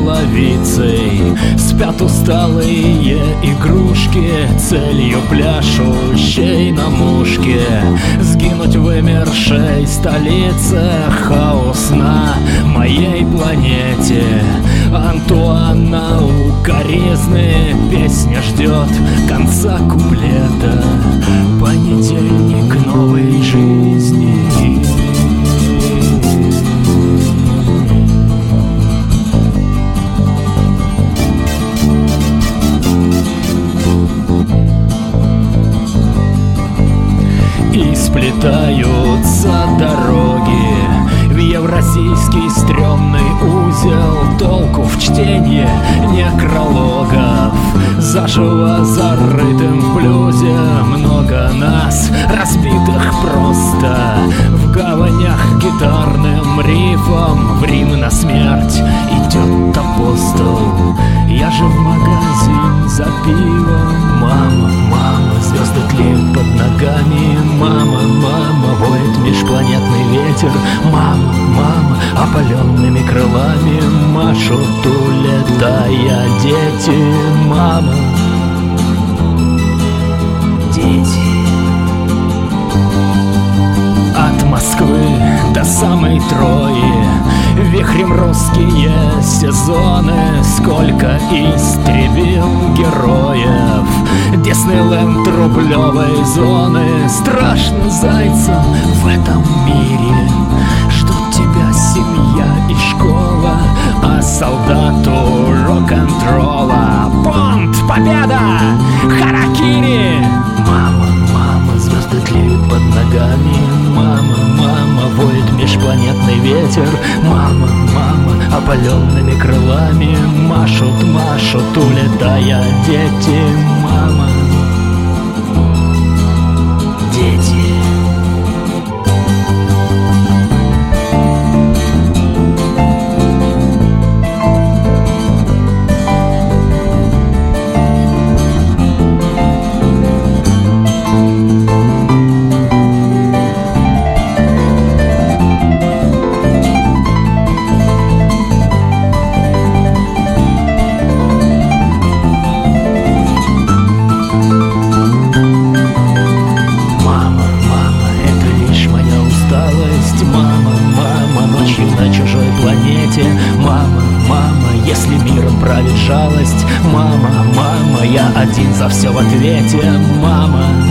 половицей спят усталые игрушки, целью пляшущей на мушке сгинуть в вымершей столице. Хаос на моей планете, Антуана укоризны, песня ждет конца куплета. Понедельник новой жизни. И сплетаются дороги в евразийский стрёмный узел. Толку в чтении некрологов, заживо зарытым в блюзе. Много нас, разбитых просто в гаванях гитарным рифом. В Рим на смерть идет апостол, я же в магазин за пивом. Мама, мама, звезды тлеют под ногами. Мама, мама, воет межпланетный ветер. Мама, мама, опаленными крылами машут, улетая дети. Мама, дети. От Москвы до самой Трои вихрем русские сезоны. Сколько истребил героев Диснейленд рублевой зоны. Страшно зайцам в этом мире, ждут тебя семья и школа, а солдату рок-н-ролла понт, победа, харакири. Мама, мама, звезды тлеют под ногами. Мама, мама, воет межпланетный ветер. Мама, мама, опаленными крылами машут, машут, улетая дети. Мама, дети. Мама, мама, если миром правит жалость. Мама, мама, я один за все в ответе. Мама,